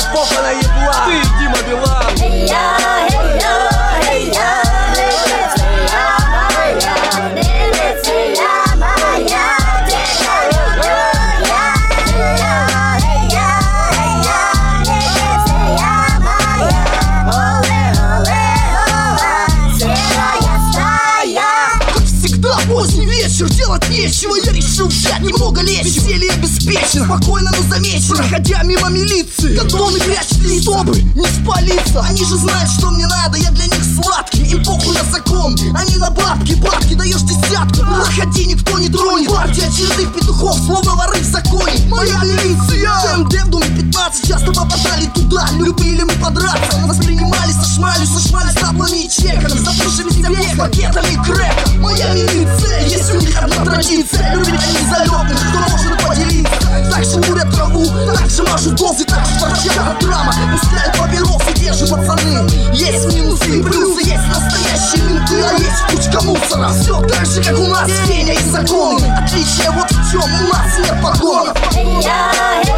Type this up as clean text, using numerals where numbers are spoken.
попа на еблан. Ты Дима Билан. Поздний вечер, делать нечего, я решил взять немного лечь. Веселье обеспечено, спокойно, но замечено. Проходя мимо милиции, гондоны прячут лица, чтобы не спалиться. Они же знают, что мне надо, я для них сладкий. Им похуй на закон, они на бабки. Бабки даешь десятку, проходи, никто не тронет. Партия очередных петухов, словно воры в законе. Моя милиция. МД в доме 15, часто попадали туда. Любили мы подраться, воспринимали со шмалью таблами и чеками. Запушились век пакетами крэка. Моя милиция, есть у них одна традиция. Любят они залетных, кто может поделиться. Так же курят траву, так же мажут дозы, так же торчат драма. Пускают папиросы, те же пацаны. Есть минусы и плюсы, есть настоящие менты, а есть кучка мусора. Все так же, как у нас, Феня и законы. Отличие вот в чем, у нас нет погонов.